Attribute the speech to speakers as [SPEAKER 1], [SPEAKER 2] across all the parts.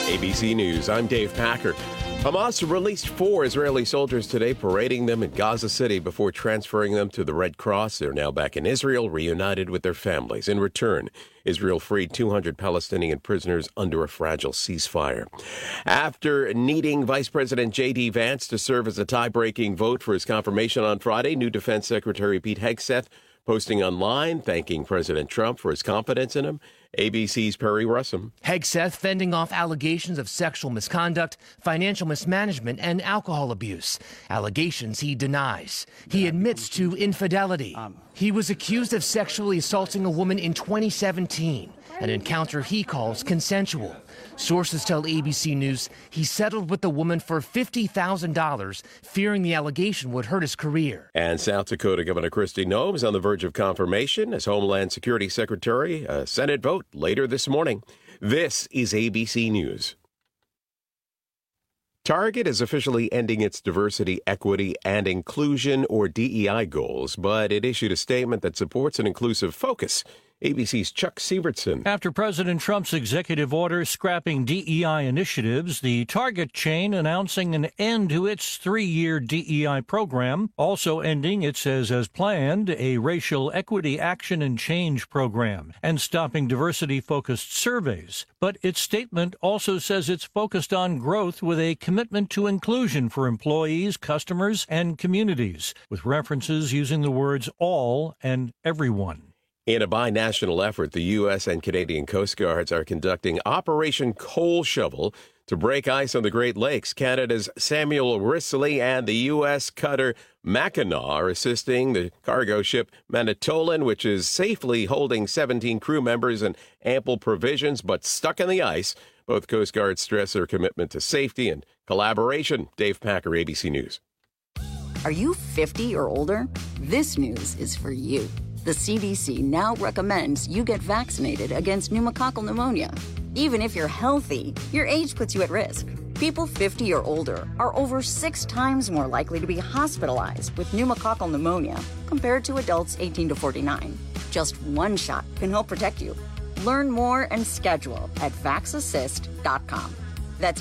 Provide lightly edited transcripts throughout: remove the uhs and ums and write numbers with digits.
[SPEAKER 1] ABC News, I'm Dave Packer. Hamas released 4 Israeli soldiers today, parading them in Gaza City before transferring them to the Red Cross. They're now back in Israel, reunited with their families. In return, Israel freed 200 Palestinian prisoners under a fragile ceasefire. After needing Vice President J.D. Vance to serve as a tie-breaking vote for his confirmation on Friday, new Defense Secretary Pete Hegseth posting online, thanking President Trump for his confidence in him. ABC's Perry Russum.
[SPEAKER 2] Hegseth fending off allegations of sexual misconduct, financial mismanagement, and alcohol abuse. Allegations he denies. He admits to infidelity. He was accused of sexually assaulting a woman in 2017, an encounter he calls consensual. Sources tell ABC News he settled with the woman for $50,000, fearing the allegation would hurt his career.
[SPEAKER 1] And South Dakota Governor Kristi Noem is on the verge of confirmation as Homeland Security Secretary. A Senate vote later this morning. This is ABC News. Target is officially ending its diversity, equity, and inclusion, or DEI goals, but it issued a statement that supports an inclusive focus. ABC's Chuck Sievertson.
[SPEAKER 3] After President Trump's executive order scrapping DEI initiatives, the Target chain announcing an end to its 3-year DEI program, also ending, it says, as planned, a racial equity action and change program, and stopping diversity-focused surveys. But its statement also says it's focused on growth with a commitment to inclusion for employees, customers, and communities, with references using the words all and everyone.
[SPEAKER 1] In a bi-national effort, the U.S. and Canadian Coast Guards are conducting Operation Coal Shovel to break ice on the Great Lakes. Canada's Samuel Risley and the U.S. cutter Mackinac are assisting the cargo ship Manitoulin, which is safely holding 17 crew members and ample provisions, but stuck in the ice. Both Coast Guards stress their commitment to safety and collaboration. Dave Packer, ABC News.
[SPEAKER 4] Are you 50 or older? This news is for you. The CDC now recommends you get vaccinated against pneumococcal pneumonia. Even if you're healthy, your age puts you at risk. People 50 or older are over 6 times more likely to be hospitalized with pneumococcal pneumonia compared to adults 18 to 49. Just one shot can help protect you. Learn more and schedule at vaxassist.com. That's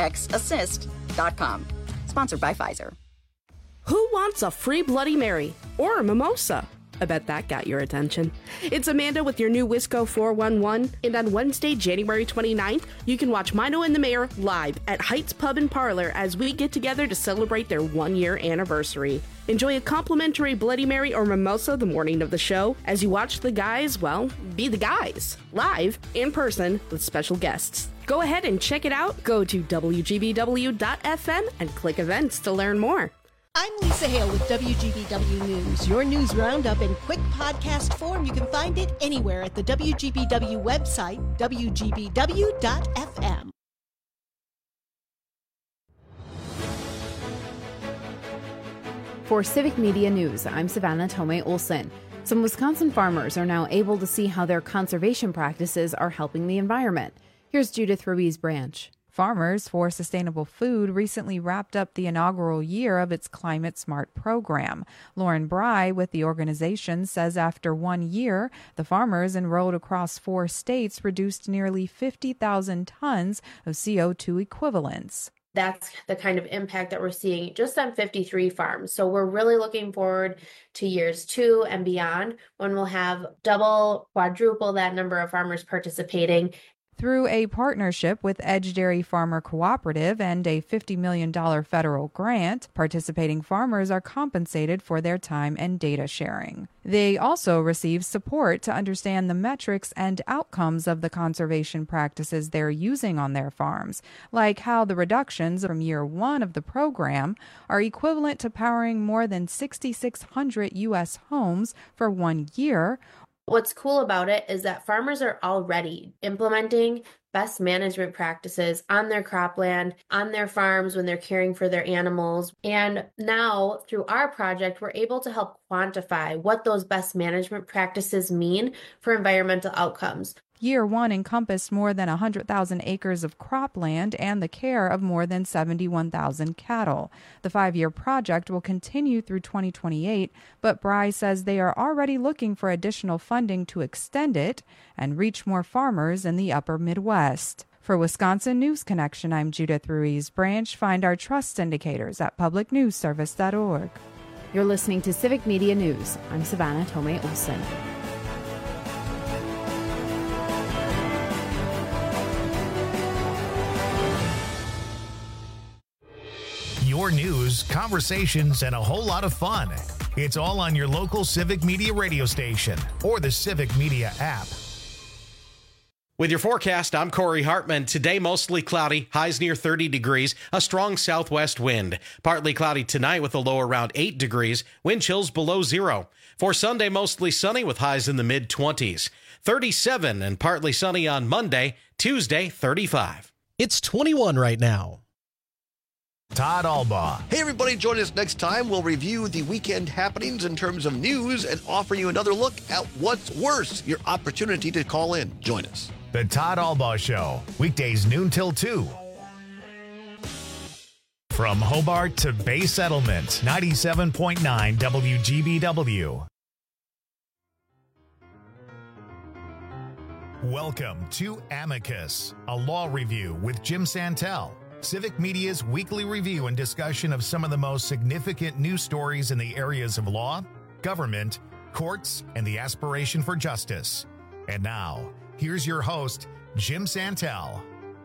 [SPEAKER 4] VAXassist.com. Sponsored by Pfizer.
[SPEAKER 5] Who wants a free Bloody Mary or a mimosa? I bet that got your attention. It's Amanda with your new Wisco 411, and on Wednesday, January 29th, you can watch Mino and the Mayor live at Heights Pub and Parlor as we get together to celebrate their 1-year anniversary. Enjoy a complimentary Bloody Mary or mimosa the morning of the show as you watch the guys, well, be the guys, live, in person, with special guests. Go ahead and check it out. Go to WGBW.FM and click events to learn more.
[SPEAKER 6] I'm Lisa Hale with WGBW News, your news roundup in quick podcast form. You can find it anywhere at the WGBW website, WGBW.FM.
[SPEAKER 7] For Civic Media News, I'm Savannah Tomei Olson. Some Wisconsin farmers are now able to see how their conservation practices are helping the environment. Here's Judith Ruiz Branch.
[SPEAKER 8] Farmers for Sustainable Food recently wrapped up the inaugural year of its Climate Smart program. Lauren Bry with the organization says after 1 year, the farmers enrolled across 4 states reduced nearly 50,000 tons of CO2 equivalents.
[SPEAKER 9] That's the kind of impact that we're seeing just on 53 farms. So we're really looking forward to years 2 and beyond when we'll have double, quadruple that number of farmers participating.
[SPEAKER 8] Through a partnership with Edge Dairy Farmer Cooperative and a $50 million federal grant, participating farmers are compensated for their time and data sharing. They also receive support to understand the metrics and outcomes of the conservation practices they're using on their farms, like how the reductions from year 1 of the program are equivalent to powering more than 6,600 U.S. homes for 1 year.
[SPEAKER 9] What's cool about it is that farmers are already implementing best management practices on their cropland, on their farms when they're caring for their animals. And now through our project, we're able to help quantify what those best management practices mean for environmental outcomes.
[SPEAKER 8] Year 1 encompassed more than 100,000 acres of cropland and the care of more than 71,000 cattle. The 5-year project will continue through 2028, but Bry says they are already looking for additional funding to extend it and reach more farmers in the upper Midwest. For Wisconsin News Connection, I'm Judith Ruiz Branch. Find our trust indicators at publicnewsservice.org.
[SPEAKER 7] You're listening to Civic Media News. I'm Savannah Tomei Olson.
[SPEAKER 10] Your news, conversations, and a whole lot of fun. It's all on your local Civic Media radio station or the Civic Media app.
[SPEAKER 11] With your forecast, I'm Corey Hartman. Today, mostly cloudy, highs near 30 degrees, a strong southwest wind. Partly cloudy tonight with a low around 8 degrees, wind chills below zero. For Sunday, mostly sunny with highs in the mid-20s. 37 and partly sunny on Monday, Tuesday, 35.
[SPEAKER 12] It's 21 right now.
[SPEAKER 10] Todd Albaugh.
[SPEAKER 13] Hey, everybody, join us next time. We'll review the weekend happenings in terms of news and offer you another look at what's worse, your opportunity to call in. Join us.
[SPEAKER 10] The Todd Albaugh Show, weekdays noon till 2. From Hobart to Bay Settlement, 97.9 WGBW. Welcome to Amicus, a law review with Jim Santel. Civic Media's weekly review and discussion of some of the most significant news stories in the areas of law, government, courts, and the aspiration for justice. And now, here's your host, Jim Santel.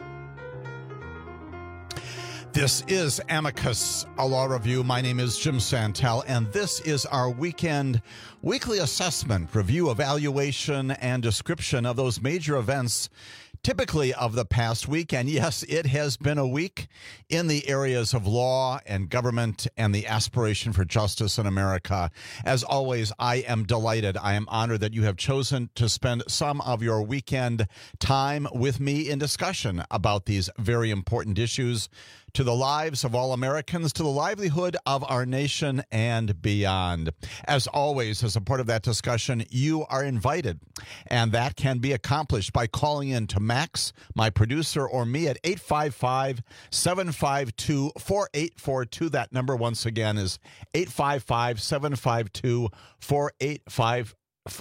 [SPEAKER 14] This is Amicus, a law review. My name is Jim Santel, and this is our weekly assessment, review, evaluation, and description of those major events typically of the past week. And yes, it has been a week in the areas of law and government and the aspiration for justice in America. As always, I am delighted. I am honored that you have chosen to spend some of your weekend time with me in discussion about these very important issues to the lives of all Americans, to the livelihood of our nation and beyond. As always, as a part of that discussion, you are invited, and that can be accomplished by calling in to Max, my producer, or me at 855-752-4842. That number, once again, is 855-752-4842.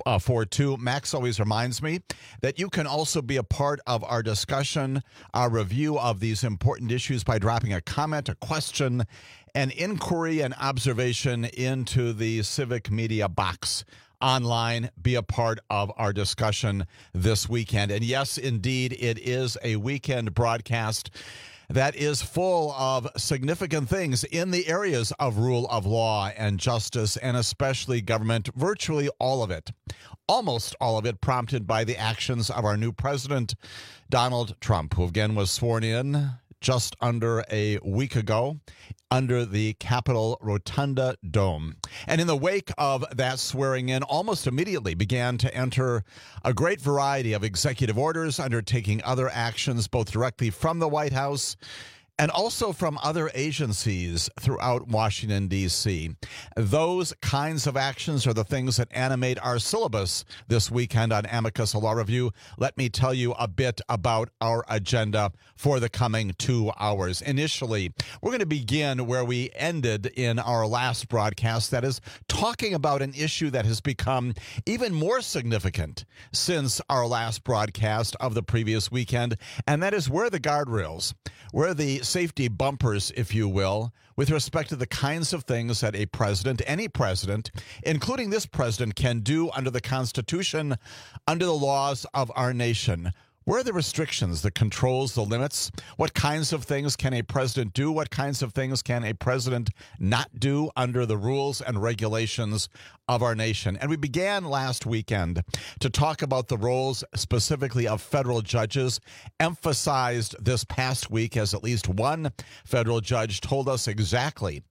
[SPEAKER 14] 42. Max always reminds me that you can also be a part of our discussion, our review of these important issues by dropping a comment, a question, an inquiry, an observation into the Civic Media box online. Be a part of our discussion this weekend. And yes, indeed, it is a weekend broadcast that is full of significant things in the areas of rule of law and justice, and especially government, virtually all of it, almost all of it, prompted by the actions of our new president, Donald Trump, who again was sworn in just under a week ago under the Capitol Rotunda Dome. And in the wake of that swearing in, almost immediately began to enter a great variety of executive orders, undertaking other actions both directly from the White House and also from other agencies throughout Washington, D.C. Those kinds of actions are the things that animate our syllabus this weekend on Amicus, a law review. Let me tell you a bit about our agenda for the coming 2 hours. Initially, we're going to begin where we ended in our last broadcast, that is, talking about an issue that has become even more significant since our last broadcast of the previous weekend, and that is where the guardrails, where the safety bumpers, if you will, with respect to the kinds of things that a president, any president, including this president, can do under the Constitution, under the laws of our nation. Where are the restrictions, the controls, the limits? What kinds of things can a president do? What kinds of things can a president not do under the rules and regulations of our nation? And we began last weekend to talk about the roles specifically of federal judges, emphasized this past week as at least one federal judge told us exactly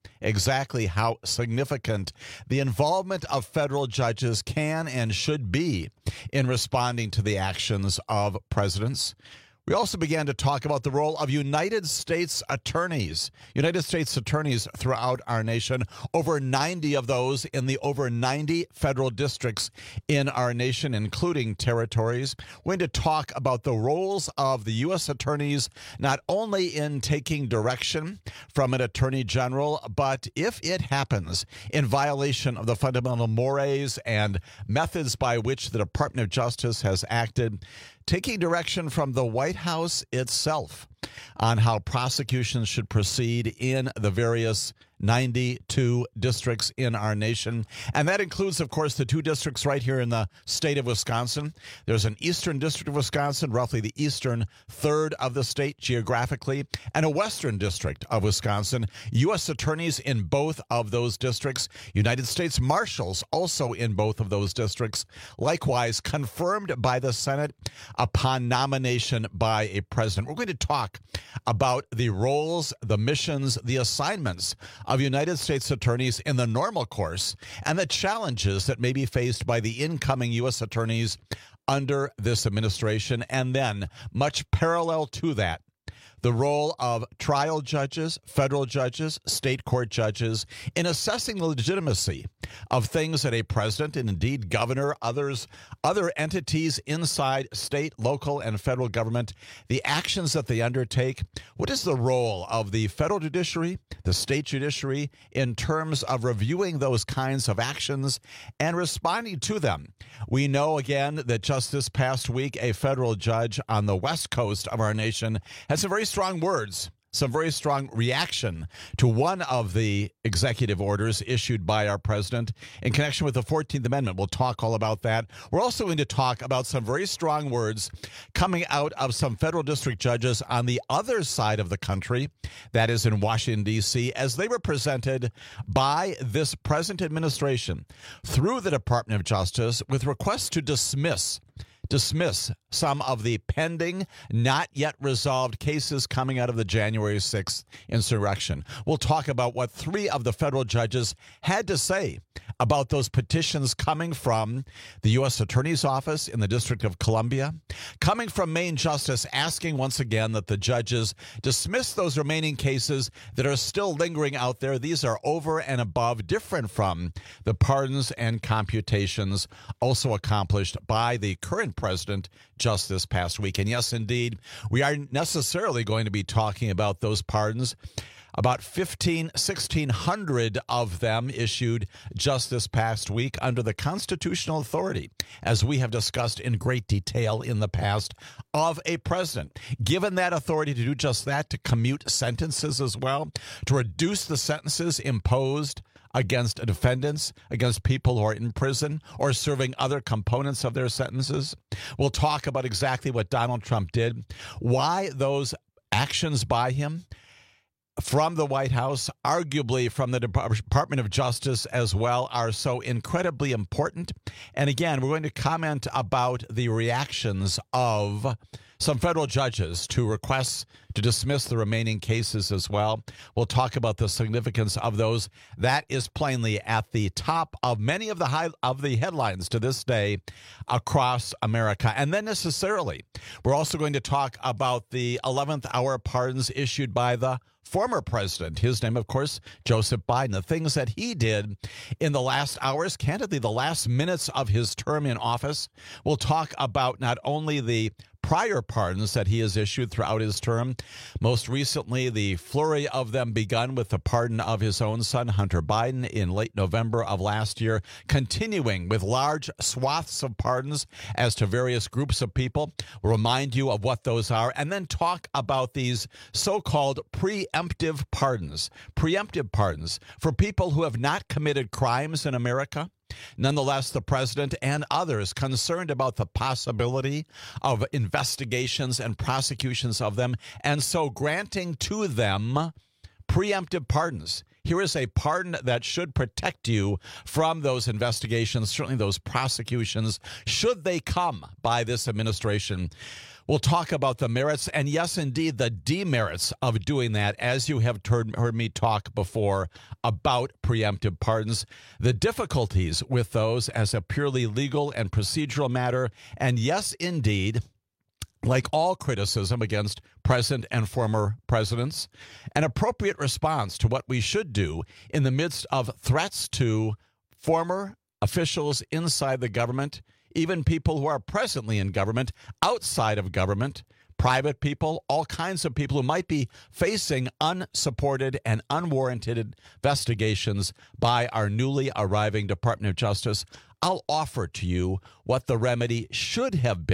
[SPEAKER 14] how significant the involvement of federal judges can and should be in responding to the actions of presidents. We also began to talk about the role of United States attorneys throughout our nation, over 90 of those in the over 90 federal districts in our nation, including territories. We're going to talk about the roles of the U.S. attorneys, not only in taking direction from an attorney general, but if it happens in violation of the fundamental mores and methods by which the Department of Justice has acted, taking direction from the White House itself on how prosecutions should proceed in the various 92 districts in our nation. And that includes, of course, the 2 districts right here in the state of Wisconsin. There's an eastern district of Wisconsin, roughly the eastern third of the state geographically, and a western district of Wisconsin. U.S. attorneys in both of those districts, United States Marshals also in both of those districts, likewise confirmed by the Senate upon nomination by a president. We're going to talk about the roles, the missions, the assignments of United States attorneys in the normal course and the challenges that may be faced by the incoming U.S. attorneys under this administration. And then, much parallel to that, the role of trial judges, federal judges, state court judges in assessing the legitimacy of things that a president and indeed governor, other entities inside state, local, and federal government, the actions that they undertake. What is the role of the federal judiciary, the state judiciary, in terms of reviewing those kinds of actions and responding to them? We know, again, that just this past week, a federal judge on the west coast of our nation had some very strong words, some very strong reaction to one of the executive orders issued by our president in connection with the 14th Amendment. We'll talk all about that. We're also going to talk about some very strong words coming out of some federal district judges on the other side of the country, that is in Washington, D.C., as they were presented by this present administration through the Department of Justice with requests to dismiss some of the pending, not yet resolved cases coming out of the January 6th insurrection. We'll talk about what 3 of the federal judges had to say about those petitions coming from the U.S. Attorney's Office in the District of Columbia, coming from Maine Justice asking once again that the judges dismiss those remaining cases that are still lingering out there. These are over and above, different from the pardons and computations also accomplished by the current president just this past week. And yes, indeed, we are necessarily going to be talking about those pardons. About 1,600 of them issued just this past week under the constitutional authority, as we have discussed in great detail in the past, of a president. Given that authority to do just that, to commute sentences as well, to reduce the sentences imposed against defendants, against people who are in prison or serving other components of their sentences. We'll talk about exactly what Donald Trump did, why those actions by him from the White House, arguably from the Department of Justice as well, are so incredibly important. And again, we're going to comment about the reactions of some federal judges to requests to dismiss the remaining cases as well. We'll talk about the significance of those. That is plainly at the top of many of the headlines to this day across America. And then necessarily, we're also going to talk about the 11th hour pardons issued by the former president. His name, of course, Joseph Biden. The things that he did in the last hours, candidly, the last minutes of his term in office. We'll talk about not only the prior pardons that he has issued throughout his term. Most recently, the flurry of them begun with the pardon of his own son, Hunter Biden, in late November of last year, continuing with large swaths of pardons as to various groups of people. We'll remind you of what those are, and then talk about these so-called preemptive pardons for people who have not committed crimes in America. Nonetheless, the president and others concerned about the possibility of investigations and prosecutions of them, and so granting to them preemptive pardons. Here is a pardon that should protect you from those investigations, certainly those prosecutions, should they come by this administration. We'll talk about the merits and, yes, indeed, the demerits of doing that, as you have heard me talk before about preemptive pardons, the difficulties with those as a purely legal and procedural matter, and, yes, indeed, like all criticism against present and former presidents, an appropriate response to what we should do in the midst of threats to former officials inside the government, even people who are presently in government, outside of government, private people, all kinds of people who might be facing unsupported and unwarranted investigations by our newly arriving Department of Justice. I'll offer to you what the remedy should have been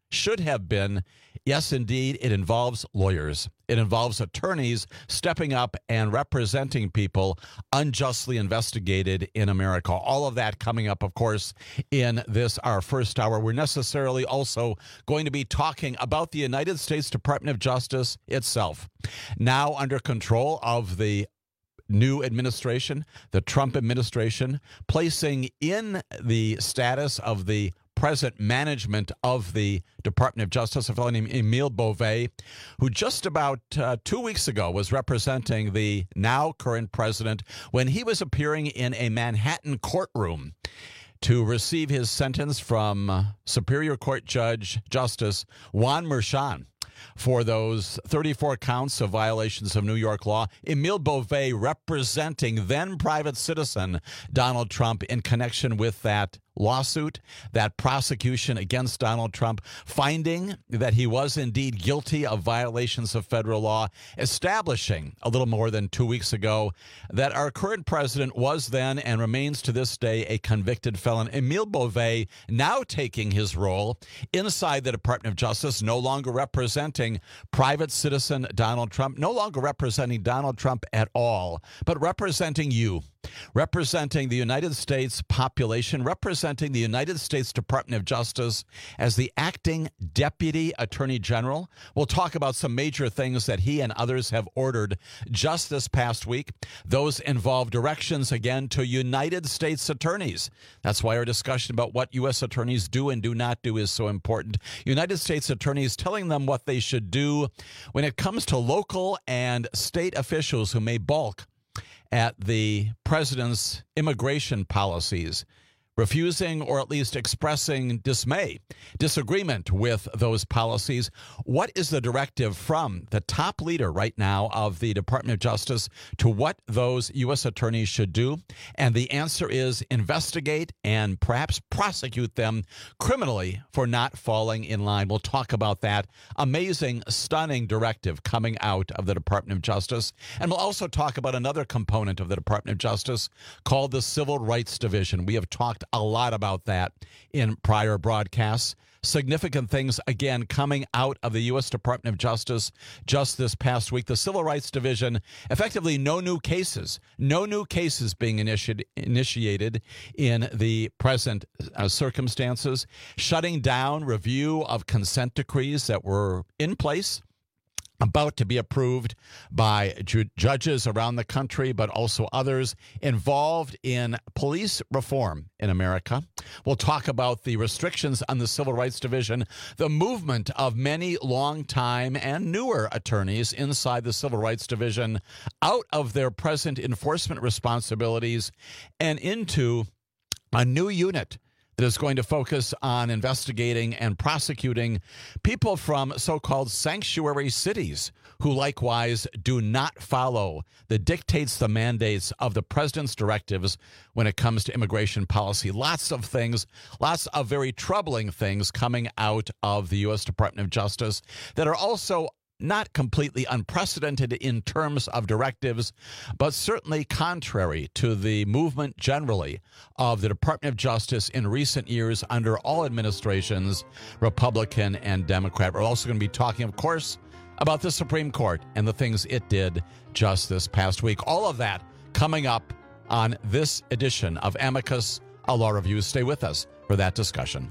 [SPEAKER 14] should have been. Yes, indeed, it involves lawyers. It involves attorneys stepping up and representing people unjustly investigated in America. All of that coming up, of course, in this, our first hour. We're necessarily also going to be talking about the United States Department of Justice itself, now under control of the new administration, the Trump administration, placing in the status of the present management of the Department of Justice, a fellow named Emile Beauvais, who just about 2 weeks ago was representing the now current president when he was appearing in a Manhattan courtroom to receive his sentence from Superior Court Judge Justice Juan Merchan for those 34 counts of violations of New York law. Emile Beauvais representing then private citizen Donald Trump in connection with that lawsuit, that prosecution against Donald Trump, finding that he was indeed guilty of violations of federal law, establishing a little more than 2 weeks ago that our current president was then and remains to this day a convicted felon. Emile Beauvais now taking his role inside the Department of Justice, no longer representing private citizen Donald Trump, no longer representing Donald Trump at all, but representing you, representing the United States population, representing the United States Department of Justice as the acting Deputy Attorney General. We'll talk about some major things that he and others have ordered just this past week. Those involve directions, again, to United States attorneys. That's why our discussion about what U.S. attorneys do and do not do is so important. United States attorneys telling them what they should do when it comes to local and state officials who may balk at the president's immigration policies, refusing or at least expressing disagreement with those policies. What is the directive from the top leader right now of the Department of Justice to what those U.S. attorneys should do? And the answer is investigate and perhaps prosecute them criminally for not falling in line. We'll talk about that amazing, stunning directive coming out of the Department of Justice. And we'll also talk about another component of the Department of Justice called the Civil Rights Division. We have talked a lot about that in prior broadcasts. Significant things, again, coming out of the U.S. Department of Justice just this past week. The Civil Rights Division, effectively no new cases being initiated in the present circumstances, shutting down review of consent decrees that were in place, about to be approved by judges around the country, but also others involved in police reform in America. We'll talk about the restrictions on the Civil Rights Division, the movement of many longtime and newer attorneys inside the Civil Rights Division out of their present enforcement responsibilities and into a new unit that is going to focus on investigating and prosecuting people from so-called sanctuary cities who likewise do not follow the dictates, the mandates of the president's directives when it comes to immigration policy. Lots of things, lots of very troubling things coming out of the U.S. Department of Justice that are also not completely unprecedented in terms of directives, but certainly contrary to the movement generally of the Department of Justice in recent years under all administrations, Republican and Democrat. We're also going to be talking, of course, about the Supreme Court and the things it did just this past week. All of that coming up on this edition of Amicus, a Law Review. Stay with us for that discussion.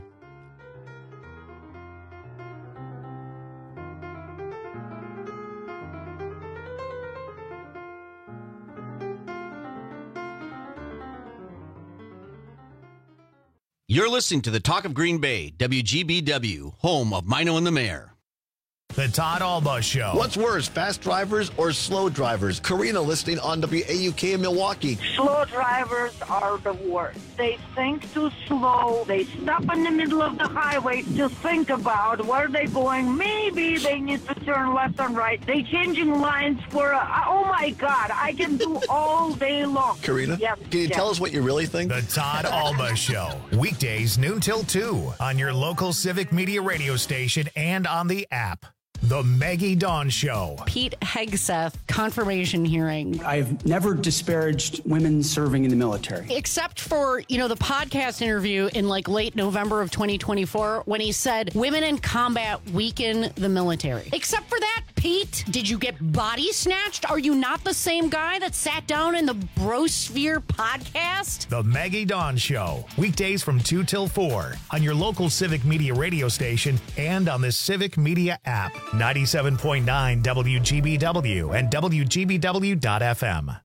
[SPEAKER 15] You're listening to the Talk of Green Bay, WGBW, home of Mino and the Mayor.
[SPEAKER 10] The Todd Alba Show.
[SPEAKER 13] What's worse, fast drivers or slow drivers? Karina listening on WAUK in Milwaukee.
[SPEAKER 16] Slow drivers are the worst. They think too slow. They stop in the middle of the highway to think about where they're going. Maybe they need to turn left and right. They changing lines for oh my God, I can do all day long.
[SPEAKER 13] Karina, can you tell us what you really think?
[SPEAKER 10] The Todd Alba Show. Weekdays noon till 2 on your local Civic Media radio station and on the app. The Maggie Dawn Show.
[SPEAKER 17] Pete Hegseth confirmation hearing.
[SPEAKER 18] I've never disparaged women serving in the military.
[SPEAKER 17] Except for, the podcast interview in late November of 2024 when he said women in combat weaken the military. Except for that, Pete, did you get body snatched? Are you not the same guy that sat down in the Brosphere podcast?
[SPEAKER 10] The Maggie Dawn Show. Weekdays from 2 till 4 on your local Civic Media radio station and on the Civic Media app. 97.9 WGBW and WGBW.FM.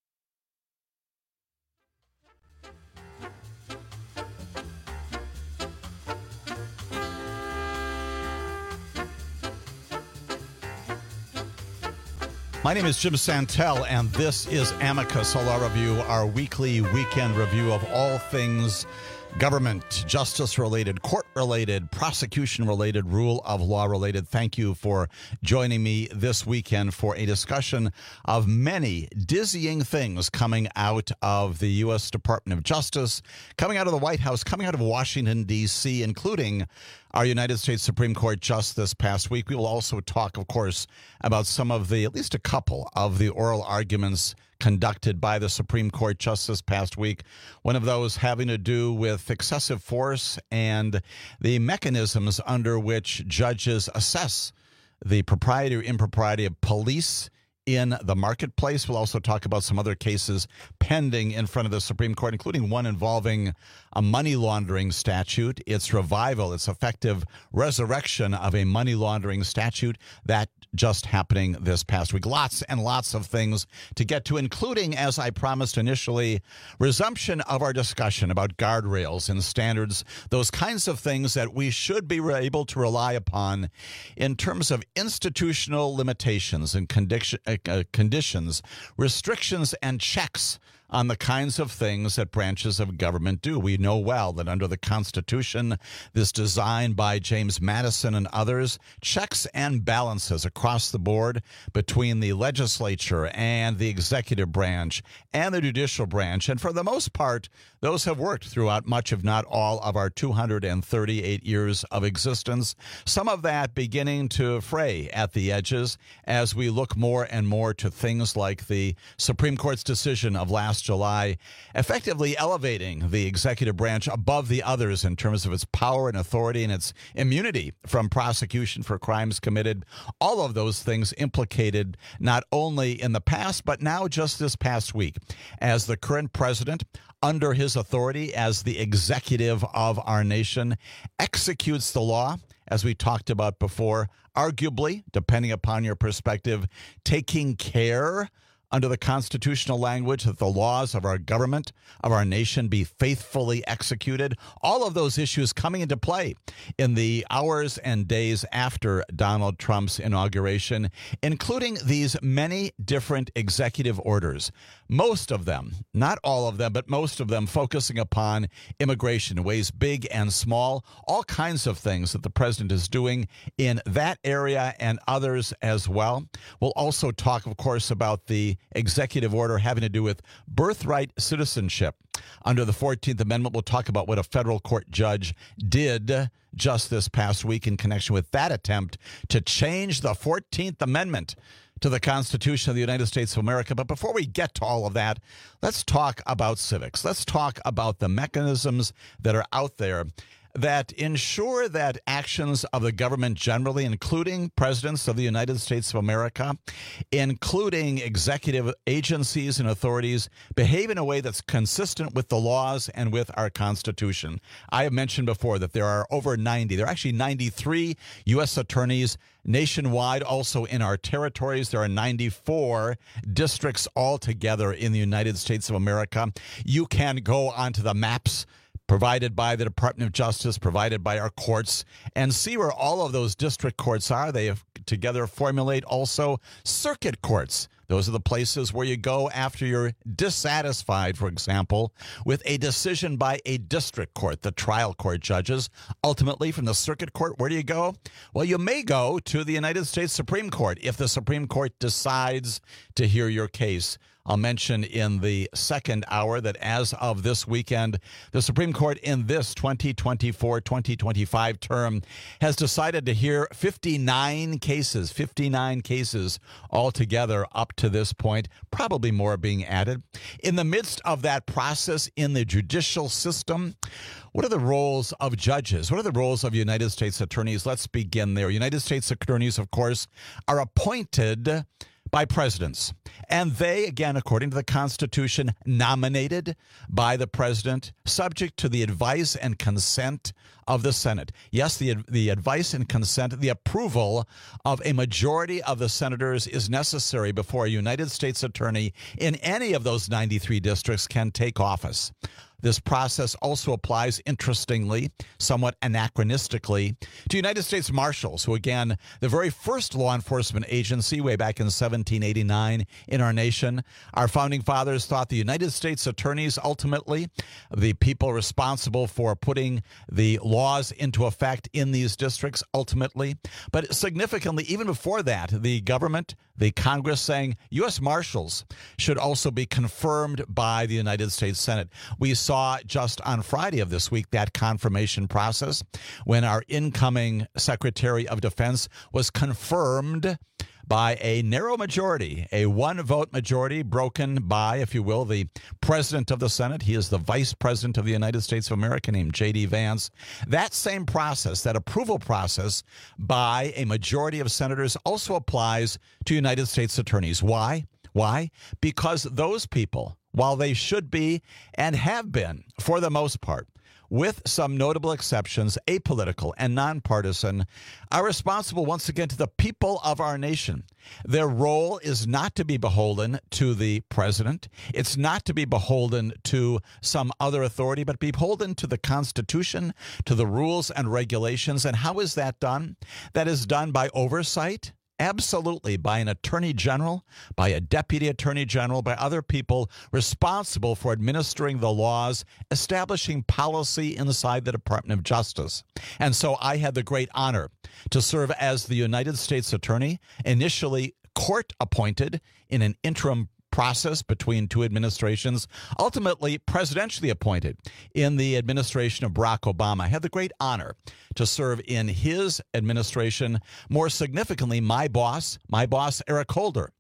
[SPEAKER 14] My name is Jim Santel, and this is Amicus, a law review, our weekly weekend review of all things government, justice-related, court-related, prosecution-related, rule of law-related. Thank you for joining me this weekend for a discussion of many dizzying things coming out of the U.S. Department of Justice, coming out of the White House, coming out of Washington, D.C., including our United States Supreme Court just this past week. We will also talk, of course, about some of the, at least a couple of the oral arguments conducted by the Supreme Court just this past week. One of those having to do with excessive force and the mechanisms under which judges assess the propriety or impropriety of police in the marketplace. We'll also talk about some other cases pending in front of the Supreme Court, including one involving a money laundering statute, its revival, its effective resurrection of a money laundering statute that just happening this past week. Lots and lots of things to get to, including, as I promised initially, resumption of our discussion about guardrails and standards, those kinds of things that we should be able to rely upon in terms of institutional limitations and conditions, restrictions, and checks on the kinds of things that branches of government do. We know well that under the Constitution, this designed by James Madison and others, checks and balances across the board between the legislature and the executive branch and the judicial branch. And for the most part, those have worked throughout much, if not all, of our 238 years of existence. Some of that beginning to fray at the edges as we look more and more to things like the Supreme Court's decision of last July, effectively elevating the executive branch above the others in terms of its power and authority and its immunity from prosecution for crimes committed. All of those things implicated not only in the past, but now just this past week, as the current president, under his authority as the executive of our nation, executes the law, as we talked about before, arguably, depending upon your perspective, taking care under the constitutional language that the laws of our government, of our nation, be faithfully executed. All of those issues coming into play in the hours and days after Donald Trump's inauguration, including these many different executive orders. Most of them, not all of them, but most of them focusing upon immigration in ways big and small, all kinds of things that the president is doing in that area and others as well. We'll also talk, of course, about the executive order having to do with birthright citizenship. Under the 14th Amendment, we'll talk about what a federal court judge did just this past week in connection with that attempt to change the 14th Amendment to the Constitution of the United States of America. But before we get to all of that, let's talk about civics. Let's talk about the mechanisms that are out there that ensure that actions of the government generally, including presidents of the United States of America, including executive agencies and authorities, behave in a way that's consistent with the laws and with our Constitution. I have mentioned before that there are over 90, there are actually 93 U.S. attorneys nationwide. Also in our territories, there are 94 districts altogether in the United States of America. You can go onto the maps provided by the Department of Justice, provided by our courts, and see where all of those district courts are. They have together formulate also circuit courts. Those are the places where you go after you're dissatisfied, for example, with a decision by a district court, the trial court judges. Ultimately, from the circuit court, where do you go? Well, you may go to the United States Supreme Court if the Supreme Court decides to hear your case. I'll mention in the second hour that as of this weekend, the Supreme Court in this 2024-2025 term has decided to hear 59 cases altogether up to this point, probably more being added. In the midst of that process in the judicial system, what are the roles of judges? What are the roles of United States attorneys? Let's begin there. United States attorneys, of course, are appointed by presidents. And they, again, according to the Constitution, nominated by the president, subject to the advice and consent of the Senate. Yes, the advice and consent, the approval of a majority of the senators is necessary before a United States attorney in any of those 93 districts can take office. This process also applies, interestingly, somewhat anachronistically, to United States Marshals, who, again, the very first law enforcement agency way back in 1789 in our nation. Our founding fathers thought the United States attorneys, ultimately, the people responsible for putting the laws into effect in these districts, ultimately. But significantly, even before that, the government, the Congress saying U.S. Marshals should also be confirmed by the United States Senate. We saw just on Friday of this week that confirmation process when our incoming Secretary of Defense was confirmed by a narrow majority, a one-vote majority broken by, if you will, the President of the Senate. He is the Vice President of the United States of America named J.D. Vance. That same process, that approval process by a majority of senators also applies to United States attorneys. Why? Why? Because those people, while they should be and have been, for the most part, with some notable exceptions, apolitical and nonpartisan, are responsible once again to the people of our nation. Their role is not to be beholden to the president. It's not to be beholden to some other authority, but beholden to the Constitution, to the rules and regulations. And how is that done? That is done by oversight. Absolutely, by an attorney general, by a deputy attorney general, by other people responsible for administering the laws, establishing policy inside the Department of Justice. And so I had the great honor to serve as the United States attorney, initially court appointed in an interim process between two administrations, ultimately presidentially appointed in the administration of Barack Obama. I had the great honor to serve in his administration. More significantly, my boss, Eric Holder,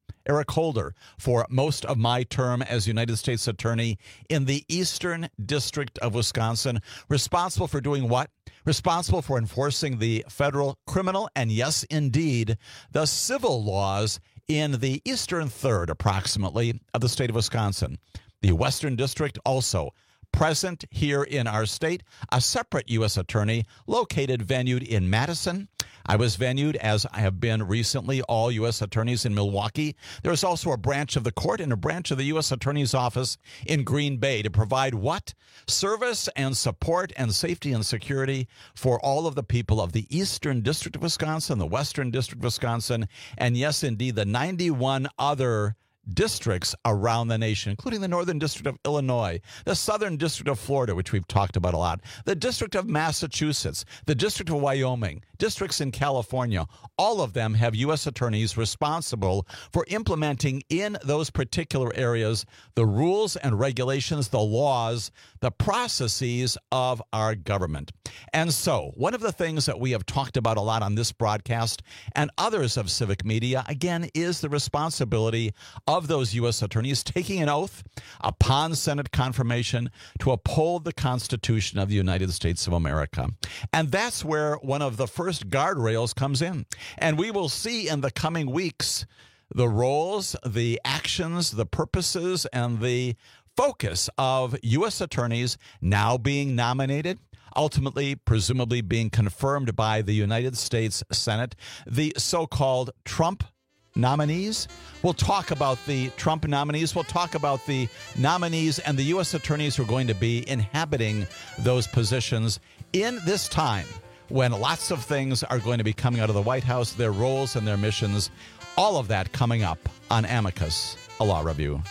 [SPEAKER 14] for most of my term as United States attorney in the Eastern District of Wisconsin, responsible for doing what? Responsible for enforcing the federal criminal and, yes, indeed, the civil laws in the eastern third, approximately, of the state of Wisconsin. The Western District also present here in our state, a separate U.S. attorney located, venued in Madison. I was venued, as I have been recently, all U.S. attorneys in Milwaukee. There is also a branch of the court and a branch of the U.S. Attorney's Office in Green Bay to provide what? Service and support and safety and security for all of the people of the Eastern District of Wisconsin, the Western District of Wisconsin, and yes, indeed, the 91 other districts around the nation, including the Northern District of Illinois, the Southern District of Florida, which we've talked about a lot, the District of Massachusetts, the District of Wyoming, districts in California. All of them have U.S. attorneys responsible for implementing in those particular areas the rules and regulations, the laws, the processes of our government. And so one of the things that we have talked about a lot on this broadcast and others of Civic Media, again, is the responsibility of those U.S. attorneys taking an oath upon Senate confirmation to uphold the Constitution of the United States of America. And that's where one of the first guardrails comes in. And we will see in the coming weeks the roles, the actions, the purposes, and the focus of U.S. attorneys now being nominated, ultimately, presumably being confirmed by the United States Senate, the so-called Trump nominees. We'll talk about the Trump nominees. We'll talk about the nominees and the U.S. attorneys who are going to be inhabiting those positions in this time when lots of things are going to be coming out of the White House, their roles and their missions. All of that coming up on Amicus, a law review.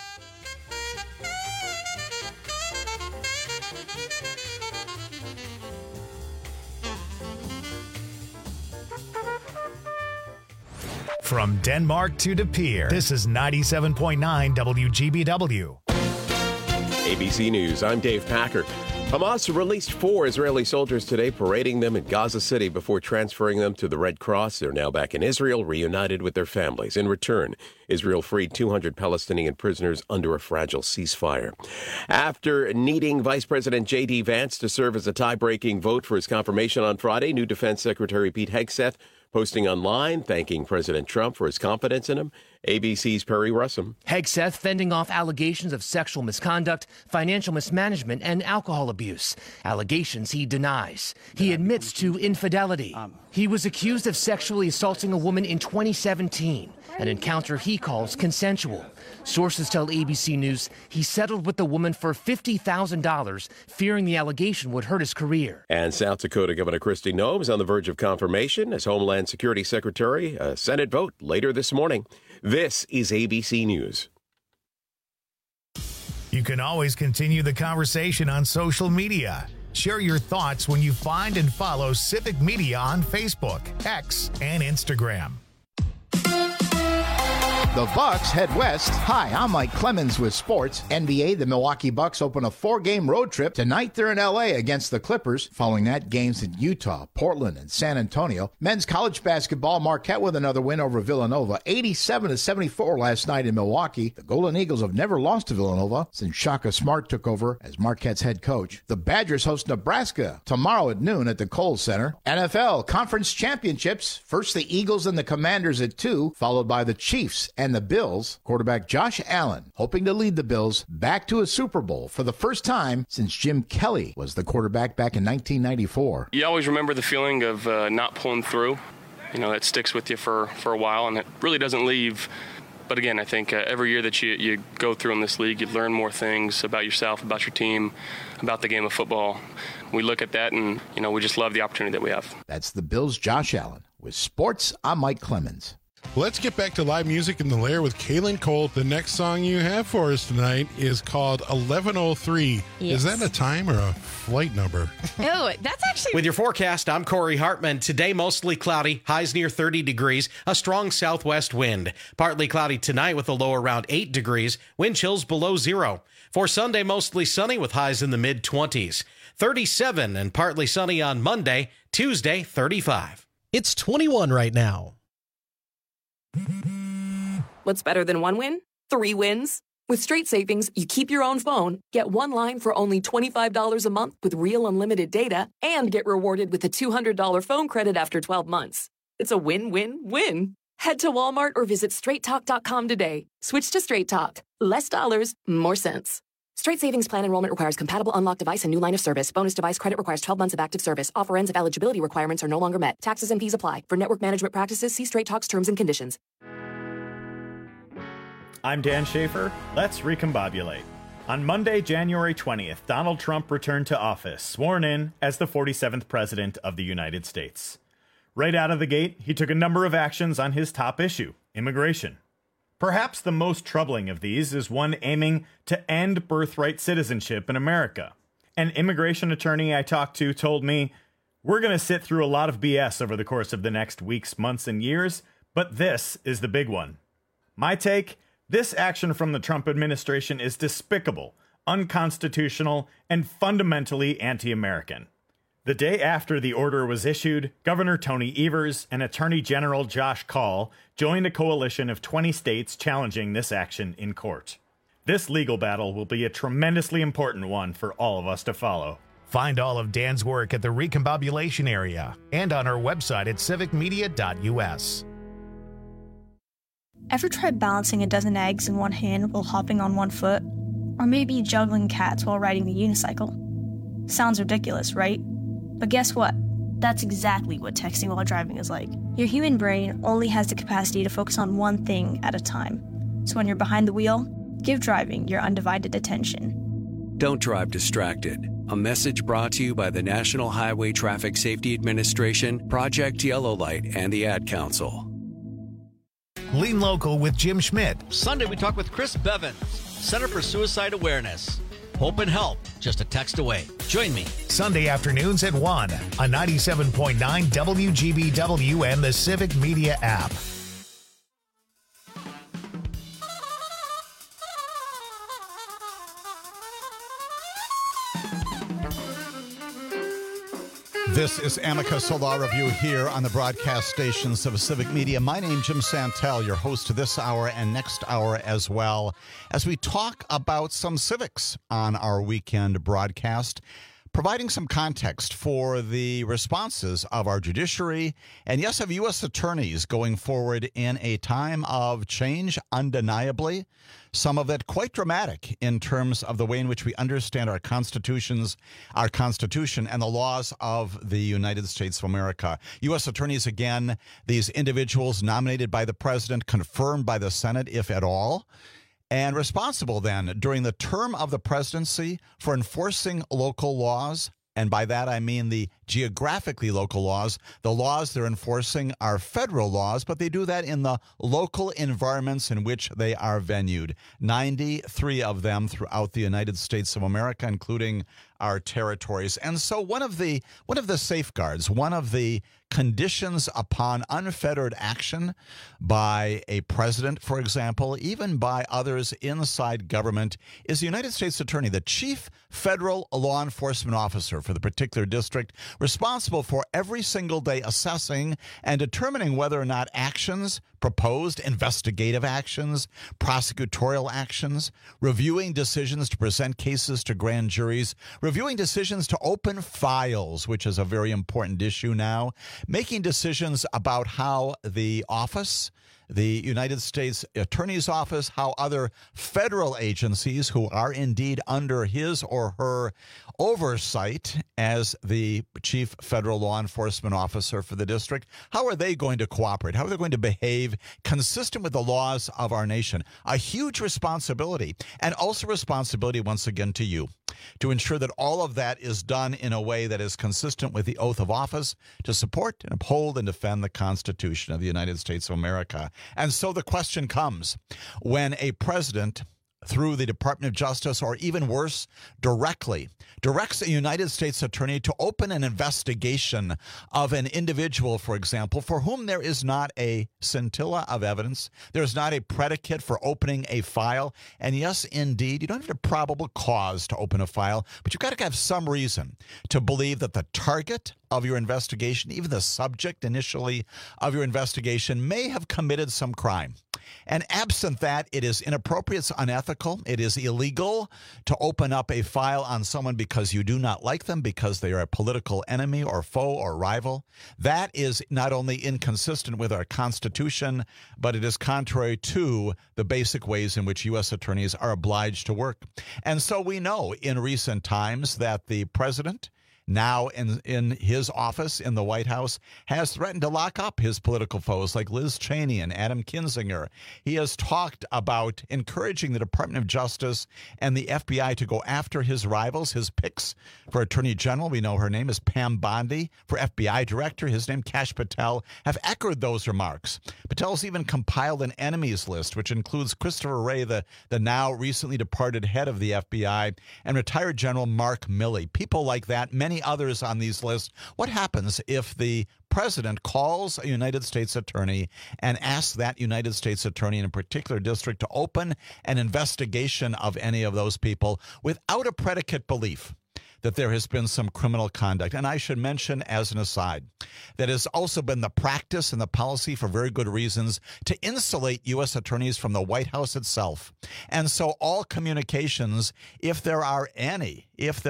[SPEAKER 10] From Denmark to De Pere, this is 97.9 WGBW.
[SPEAKER 1] ABC News, I'm Dave Packer. Hamas released 4 Israeli soldiers today, parading them in Gaza City before transferring them to the Red Cross. They're now back in Israel, reunited with their families. In return, Israel freed 200 Palestinian prisoners under a fragile ceasefire. After needing Vice President J.D. Vance to serve as a tie-breaking vote for his confirmation on Friday, new Defense Secretary Pete Hegseth posting online, thanking President Trump for his confidence in him. ABC's Perry Russum.
[SPEAKER 2] Hegseth fending off allegations of sexual misconduct, financial mismanagement, and alcohol abuse. Allegations he denies. He admits to infidelity. He was accused of sexually assaulting a woman in 2017, an encounter he calls consensual. Sources tell ABC News he settled with the woman for $50,000, fearing the allegation would hurt his career.
[SPEAKER 1] And South Dakota Governor Kristi Noem is on the verge of confirmation as Homeland Security Secretary. A Senate vote later this morning. This is ABC News.
[SPEAKER 10] You can always continue the conversation on social media. Share your thoughts when you find and follow Civic Media on Facebook, X, and Instagram.
[SPEAKER 19] The Bucks head west. Hi, I'm Mike Clemens with sports. NBA, the Milwaukee Bucks open a 4-game road trip. Tonight they're in L.A. against the Clippers. Following that, games in Utah, Portland, and San Antonio. Men's college basketball, Marquette with another win over Villanova. 87-74 last night in Milwaukee. The Golden Eagles have never lost to Villanova since Shaka Smart took over as Marquette's head coach. The Badgers host Nebraska tomorrow at noon at the Kohl Center. NFL Conference Championships. First the Eagles and the Commanders at 2, followed by the Chiefs and the Bills. Quarterback Josh Allen hoping to lead the Bills back to a Super Bowl for the first time since Jim Kelly was the quarterback back in 1994.
[SPEAKER 20] You always remember the feeling of not pulling through. You know, that sticks with you for a while, and it really doesn't leave. But again, I think every year that you go through in this league, you learn more things about yourself, about your team, about the game of football. We look at that, and, you know, we just love the opportunity that we have.
[SPEAKER 19] That's the Bills' Josh Allen. With sports, I'm Mike Clemens.
[SPEAKER 21] Let's get back to live music in the Lair with Kaylin Colt. The next song you have for us tonight is called 1103.
[SPEAKER 22] Yes.
[SPEAKER 21] Is that a time or a flight number?
[SPEAKER 22] Oh, that's actually...
[SPEAKER 11] With your forecast, I'm Corey Hartman. Today, mostly cloudy, highs near 30 degrees, a strong southwest wind. Partly cloudy tonight with a low around 8 degrees, wind chills below 0. For Sunday, mostly sunny with highs in the mid-20s. 37 and partly sunny on Monday. Tuesday, 35.
[SPEAKER 12] It's 21 right now.
[SPEAKER 23] What's better than one win? 3 wins. With Straight Savings, you keep your own phone, get one line for only $25 a month with real unlimited data, and get rewarded with a $200 phone credit after 12 months. It's a win-win-win. Head to Walmart or visit straighttalk.com today. Switch to Straight Talk. Less dollars, more sense. Straight Savings Plan enrollment requires compatible unlocked device and new line of service. Bonus device credit requires 12 months of active service. Offer ends if eligibility requirements are no longer met. Taxes and fees apply. For network management practices, see Straight Talk's terms and conditions.
[SPEAKER 24] I'm Dan Schaefer. Let's recombobulate. On Monday, January 20th, Donald Trump returned to office, sworn in as the 47th President of the United States. Right out of the gate, he took a number of actions on his top issue, immigration. Perhaps the most troubling of these is one aiming to end birthright citizenship in America. An immigration attorney I talked to told me, "We're going to sit through a lot of BS over the course of the next weeks, months, and years, but this is the big one." My take? This action from the Trump administration is despicable, unconstitutional, and fundamentally anti-American. The day after the order was issued, Governor Tony Evers and Attorney General Josh Kaul joined a coalition of 20 states challenging this action in court. This legal battle will be a tremendously important one for all of us to follow.
[SPEAKER 10] Find all of Dan's work at the Recombobulation area and on our website at civicmedia.us.
[SPEAKER 25] Ever tried balancing a dozen eggs in one hand while hopping on one foot? Or maybe juggling cats while riding the unicycle? Sounds ridiculous, right? But guess what? That's exactly what texting while driving is like. Your human brain only has the capacity to focus on one thing at a time. So when you're behind the wheel, give driving your undivided attention.
[SPEAKER 26] Don't drive distracted. A message brought to you by the National Highway Traffic Safety Administration, Project Yellow Light, and the Ad Council.
[SPEAKER 10] Lean Local with Jim Schmidt.
[SPEAKER 13] Sunday, we talk with Chris Bevins, Center for Suicide Awareness. Hope and help, just a text away. Join me.
[SPEAKER 10] Sunday afternoons at 1 on 97.9 WGBW and the Civic Media app.
[SPEAKER 14] This is Amicus Law Review here on the broadcast stations of Civic Media. My name's Jim Santel, your host to this hour and next hour as well, as we talk about some civics on our weekend broadcast, providing some context for the responses of our judiciary and, yes, of U.S. attorneys going forward in a time of change, undeniably. Some of it quite dramatic in terms of the way in which we understand our Constitution, and the laws of the United States of America. U.S. attorneys, again, these individuals nominated by the president, confirmed by the Senate, if at all, and responsible then during the term of the presidency for enforcing local laws. And by that, I mean the geographically local laws. The laws they're enforcing are federal laws, but they do that in the local environments in which they are venued. 93 of them throughout the United States of America, including our territories. And so one of the safeguards, one of the conditions upon unfettered action by a president, for example, even by others inside government, is the United States Attorney, the chief federal law enforcement officer for the particular district, responsible for every single day assessing and determining whether or not actions, proposed investigative actions, prosecutorial actions, reviewing decisions to present cases to grand juries, reviewing decisions to open files, which is a very important issue now, making decisions about how the office, the United States Attorney's Office, how other federal agencies who are indeed under his or her oversight as the chief federal law enforcement officer for the district, how are they going to cooperate? How are they going to behave consistent with the laws of our nation? A huge responsibility, and also responsibility once again to you, to ensure that all of that is done in a way that is consistent with the oath of office to support and uphold and defend the Constitution of the United States of America. And so the question comes, when a president, through the Department of Justice, or even worse, directly directs a United States attorney to open an investigation of an individual, for example, for whom there is not a scintilla of evidence, there's not a predicate for opening a file, and yes, indeed, you don't have a probable cause to open a file, but you've got to have some reason to believe that the target of your investigation, even the subject initially of your investigation, may have committed some crime. And absent that, it is inappropriate, it's unethical, it is illegal to open up a file on someone because you do not like them, because they are a political enemy or foe or rival. That is not only inconsistent with our Constitution, but it is contrary to the basic ways in which U.S. attorneys are obliged to work. And so we know in recent times that the president, now in his office in the White House, has threatened to lock up his political foes like Liz Cheney and Adam Kinzinger. He has talked about encouraging the Department of Justice and the FBI to go after his rivals. His picks for Attorney General, we know her name is Pam Bondi. For FBI Director, his name Kash Patel, have echoed those remarks. Patel's even compiled an enemies list, which includes Christopher Wray, the now recently departed head of the FBI, and retired General Mark Milley. People like that, many others on these lists. What happens if the president calls a United States attorney and asks that United States attorney in a particular district to open an investigation of any of those people without a predicate belief that there has been some criminal conduct? And I should mention, as an aside, that has also been the practice and the policy, for very good reasons, to insulate U.S. attorneys from the White House itself. And so all communications, if there are any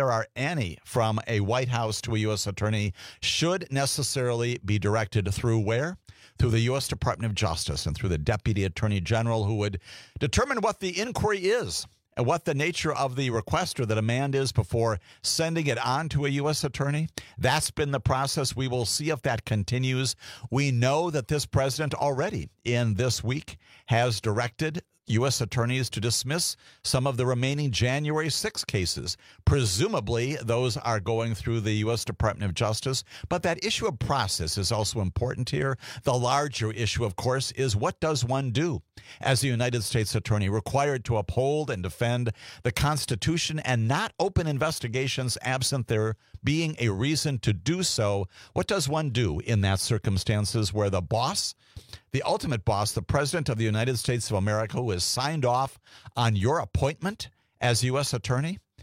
[SPEAKER 14] from a White House to a U.S. attorney, should necessarily be directed through where? Through the U.S. Department of Justice and through the Deputy Attorney General, who would determine what the inquiry is and what the nature of the request or the demand is before sending it on to a U.S. attorney. That's been the process. We will see if that continues. We know that this president already in this week has directed U.S. attorneys to dismiss some of the remaining January 6 cases. Presumably, those are going through the U.S. Department of Justice. But that issue of process is also important here. The larger issue, of course, is what does one do as a United States attorney required to uphold and defend the Constitution and not open investigations absent there being a reason to do so? What does one do in that circumstances where the boss, the ultimate boss, the President of the United States of America, who has signed off on your appointment as U.S. attorney,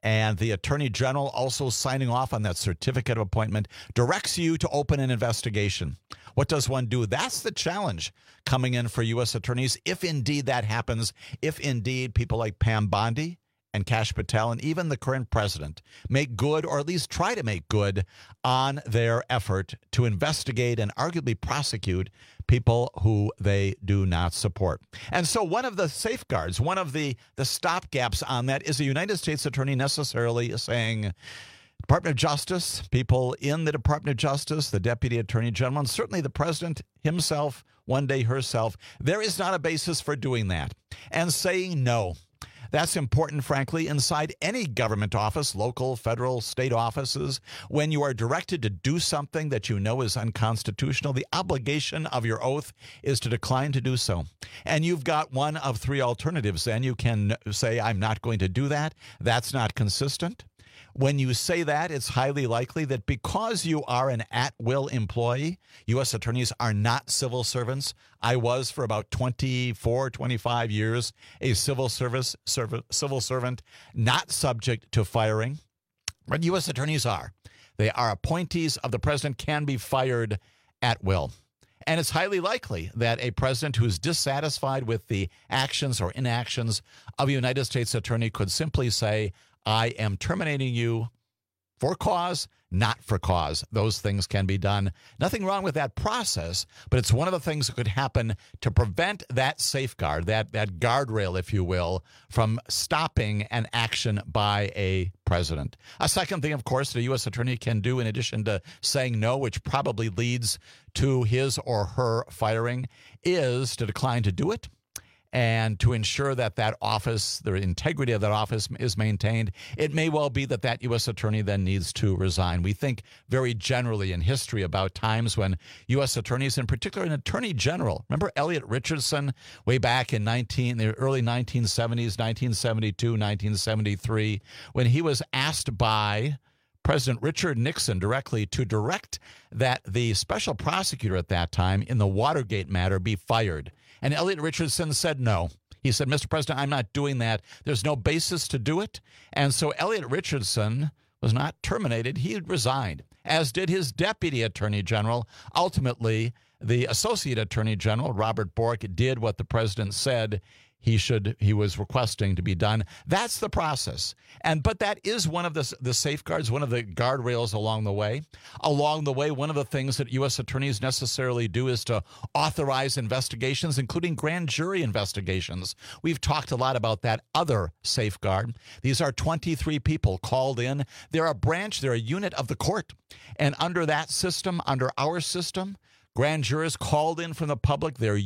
[SPEAKER 14] and the Attorney General also signing off on that certificate of appointment, directs you to open an investigation. What does one do? That's the challenge coming in for U.S. attorneys, if indeed that happens, if indeed people like Pam Bondi and Kash Patel and even the current president make good, or at least try to make good, on their effort to investigate and arguably prosecute people who they do not support. And so one of the safeguards, one of the stopgaps on that is a United States attorney necessarily saying, Department of Justice, people in the Department of Justice, the Deputy Attorney General, and certainly the President himself, one day herself, there is not a basis for doing that. And saying no. That's important, frankly, inside any government office, local, federal, state offices. When you are directed to do something that you know is unconstitutional, the obligation of your oath is to decline to do so. And you've got one of three alternatives. Then you can say, I'm not going to do that. That's not consistent. When you say that, it's highly likely that because you are an at-will employee, U.S. attorneys are not civil servants. I was for about 24, 25 years a civil servant, not subject to firing. But U.S. attorneys are. They are appointees of the president, can be fired at will. And it's highly likely that a president who's dissatisfied with the actions or inactions of a United States attorney could simply say, I am terminating you for cause, not for cause. Those things can be done. Nothing wrong with that process, but it's one of the things that could happen to prevent that safeguard, that guardrail, if you will, from stopping an action by a president. A second thing, of course, the U.S. attorney can do, in addition to saying no, which probably leads to his or her firing, is to decline to do it. And to ensure that that office, the integrity of that office is maintained, it may well be that that U.S. attorney then needs to resign. We think very generally in history about times when U.S. attorneys, in particular an attorney general, remember Elliot Richardson way back in the early 1970s, 1972, 1973, when he was asked by President Richard Nixon directly to direct that the special prosecutor at that time in the Watergate matter be fired. And Elliot Richardson said no. He said, Mr. President, I'm not doing that. There's no basis to do it. And so Elliot Richardson was not terminated. He resigned, as did his deputy attorney general. Ultimately, the associate attorney general, Robert Bork, did what the president said he was requesting to be done. That's the process. But that is one of the safeguards, one of the guardrails along the way. Along the way, one of the things that U.S. attorneys necessarily do is to authorize investigations, including grand jury investigations. We've talked a lot about that other safeguard. These are 23 people called in. They're a unit of the court. And under that system, under our system, grand jurors called in from the public. They're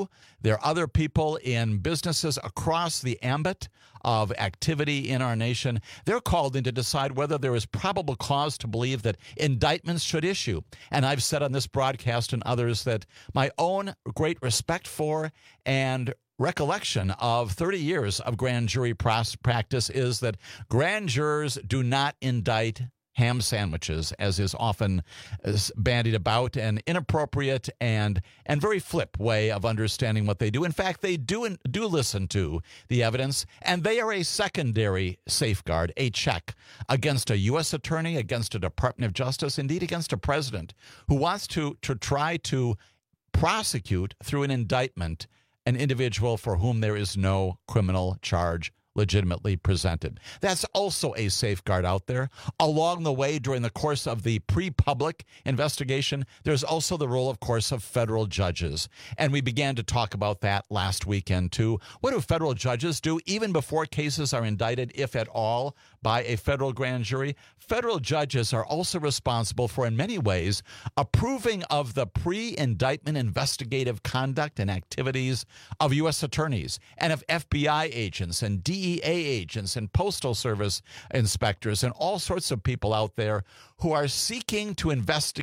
[SPEAKER 14] other people in businesses across the ambit of activity in our nation. They're called in to decide whether there is probable cause to believe that indictments should issue. And I've said on this broadcast and others that my own great respect for and recollection of 30 years of grand jury practice is that grand jurors do not indict ham sandwiches, as is often bandied about, an inappropriate and very flip way of understanding what they do. In fact, they do listen to the evidence, and they are a secondary safeguard, a check against a U.S. attorney, against a Department of Justice, indeed against a president who wants to try to prosecute through an indictment an individual for whom there is no criminal charge legitimately presented. That's also a safeguard out there. Along the way, during the course of the pre-public investigation, there's also the role, of course, of federal judges. And we began to talk about that last weekend, too. What do federal judges do even before cases are indicted, if at all, by a federal grand jury? Federal judges are also responsible for, in many ways, approving of the pre-indictment investigative conduct and activities of U.S. attorneys and of FBI agents and DEA agents and Postal Service inspectors and all sorts of people out there who are seeking to investigate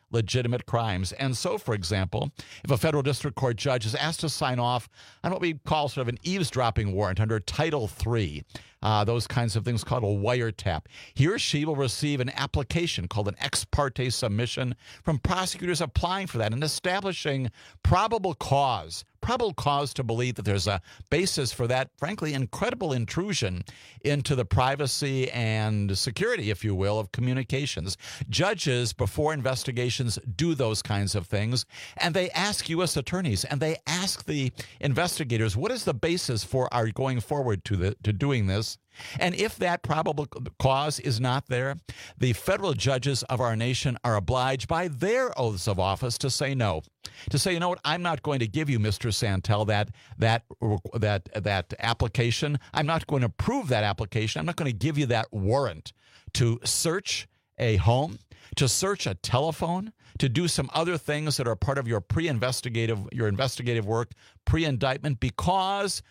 [SPEAKER 14] legitimate crimes. And so, for example, if a federal district court judge is asked to sign off on what we call sort of an eavesdropping warrant under Title III, those kinds of things called a wiretap, he or she will receive an application called an ex parte submission from prosecutors applying for that and establishing probable cause to believe that there's a basis for that, frankly, incredible intrusion into the privacy and security, if you will, of communications. Judges, before investigations, do those kinds of things, and they ask U.S. attorneys, and they ask the investigators, what is the basis for our going forward to doing this? And if that probable cause is not there, the federal judges of our nation are obliged by their oaths of office to say no. To say, you know what, I'm not going to give you, Mr. Santel, that application. I'm not going to approve that application. I'm not going to give you that warrant to search a home, to search a telephone, to do some other things that are part of your investigative work, pre-indictment, because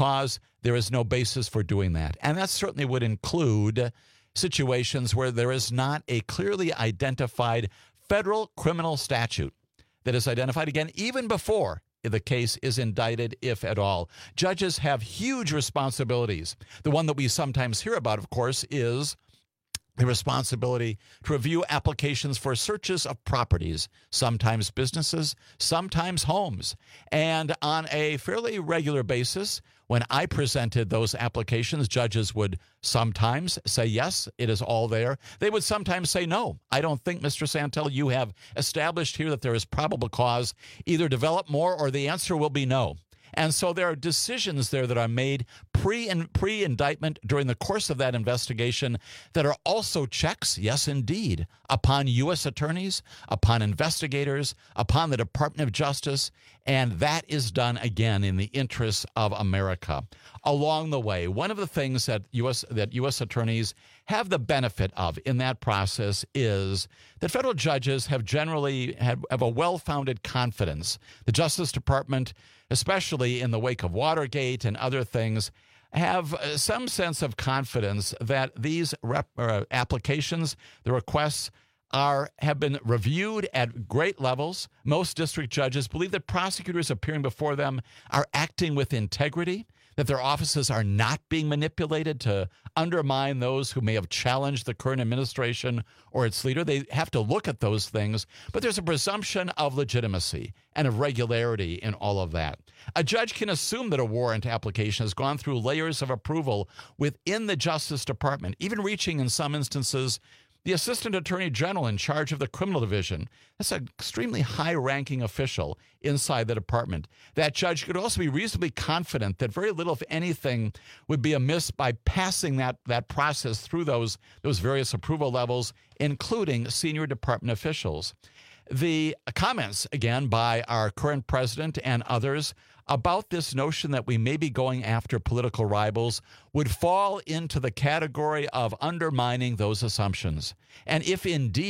[SPEAKER 14] there is no basis for doing that. And that certainly would include situations where there is not a clearly identified federal criminal statute that is identified, again, even before the case is indicted, if at all. Judges have huge responsibilities. The one that we sometimes hear about, of course, is the responsibility to review applications for searches of properties, sometimes businesses, sometimes homes. And on a fairly regular basis, when I presented those applications, judges would sometimes say, yes, it is all there. They would sometimes say, no, I don't think, Mr. Santel, you have established here that there is probable cause. Either develop more or the answer will be no. And so there are decisions there that are made pre-indictment during the course of that investigation that are also checks, yes, indeed, upon U.S. attorneys, upon investigators, upon the Department of Justice, and that is done, again, in the interests of America. Along the way, one of the things that U.S. attorneys have the benefit of in that process is that federal judges have generally have a well-founded confidence. The Justice Department, especially in the wake of Watergate and other things, have some sense of confidence that these applications, the requests, have been reviewed at great levels. Most district judges believe that prosecutors appearing before them are acting with integrity, that their offices are not being manipulated to undermine those who may have challenged the current administration or its leader. They have to look at those things, but there's a presumption of legitimacy and of regularity in all of that. A judge can assume that a warrant application has gone through layers of approval within the Justice Department, even reaching, in some instances, the Assistant Attorney General in charge of the criminal division. That's an extremely high-ranking official inside the department. That judge could also be reasonably confident that very little, if anything, would be amiss by passing that process through those various approval levels, including senior department officials. The comments, again, by our current president and others about this notion that we may be going after political rivals would fall into the category of undermining those assumptions. And if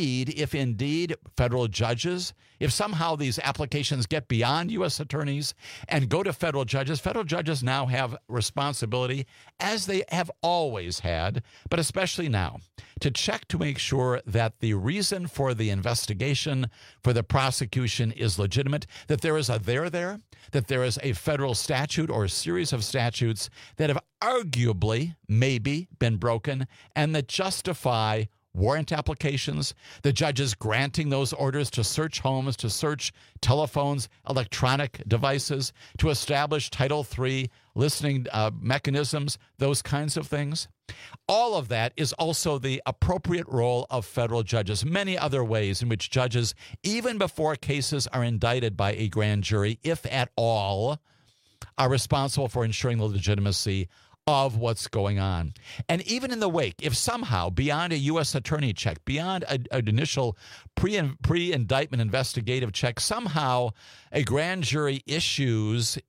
[SPEAKER 14] indeed federal judges, if somehow these applications get beyond U.S. attorneys and go to federal judges now have responsibility, as they have always had, but especially now, to check to make sure that the reason for the investigation, for the prosecution is legitimate, that there is a there, that there is a federal statute or a series of statutes that have arguably maybe been broken and that justify warrant applications, the judges granting those orders to search homes, to search telephones, electronic devices, to establish Title III listening mechanisms, those kinds of things. All of that is also the appropriate role of federal judges. Many other ways in which judges, even before cases are indicted by a grand jury, if at all, are responsible for ensuring the legitimacy of what's going on. And even in the wake, if somehow beyond a U.S. attorney check, beyond an initial pre-indictment investigative check, somehow a grand jury issues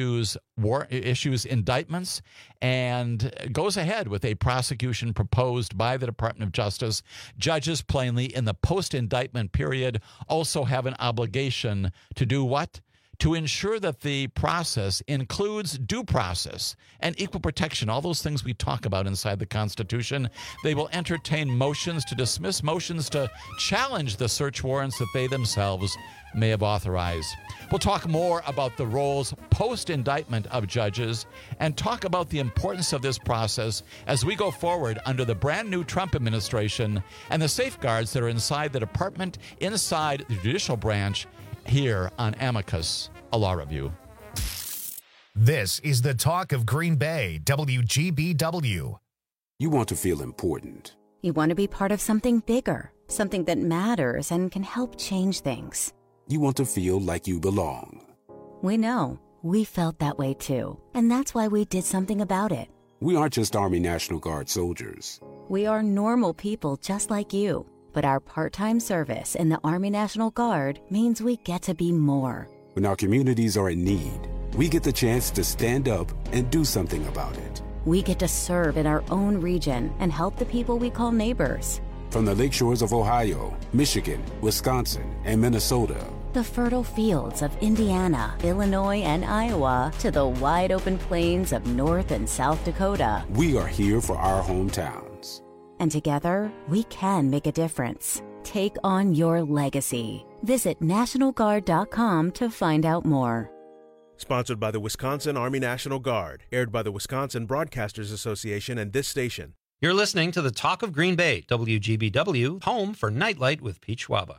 [SPEAKER 14] indictments and goes ahead with a prosecution proposed by the Department of Justice, judges plainly in the post-indictment period also have an obligation to do what? to ensure that the process includes due process and equal protection, all those things we talk about inside the Constitution. They will entertain motions to dismiss, motions to challenge the search warrants that they themselves may have authorized. We'll talk more about the roles post-indictment of judges and talk about the importance of this process as we go forward under the brand new Trump administration and the safeguards that are inside the department, inside the judicial branch, here on Amicus, a law review.
[SPEAKER 10] This is the talk of Green Bay, WGBW.
[SPEAKER 3] You want to feel important.
[SPEAKER 4] You want to be part of something bigger, something that matters and can help change things.
[SPEAKER 3] You want to feel like you belong.
[SPEAKER 4] We know. We felt that way too. And that's why we did something about it.
[SPEAKER 3] We aren't just Army National Guard soldiers.
[SPEAKER 4] We are normal people just like you. But our part-time service in the Army National Guard means we get to be more.
[SPEAKER 3] When our communities are in need, we get the chance to stand up and do something about it.
[SPEAKER 4] We get to serve in our own region and help the people we call neighbors.
[SPEAKER 3] From the lakeshores of Ohio, Michigan, Wisconsin, and Minnesota.
[SPEAKER 4] The fertile fields of Indiana, Illinois, and Iowa to the wide open plains of North and South Dakota.
[SPEAKER 3] We are here for our hometowns.
[SPEAKER 4] And together, we can make a difference. Take on your legacy. Visit NationalGuard.com to find out more.
[SPEAKER 5] Sponsored by the Wisconsin Army National Guard. Aired by the Wisconsin Broadcasters Association and this station.
[SPEAKER 6] You're listening to the Talk of Green Bay, WGBW, home for Nightlight with Pete Schwaba.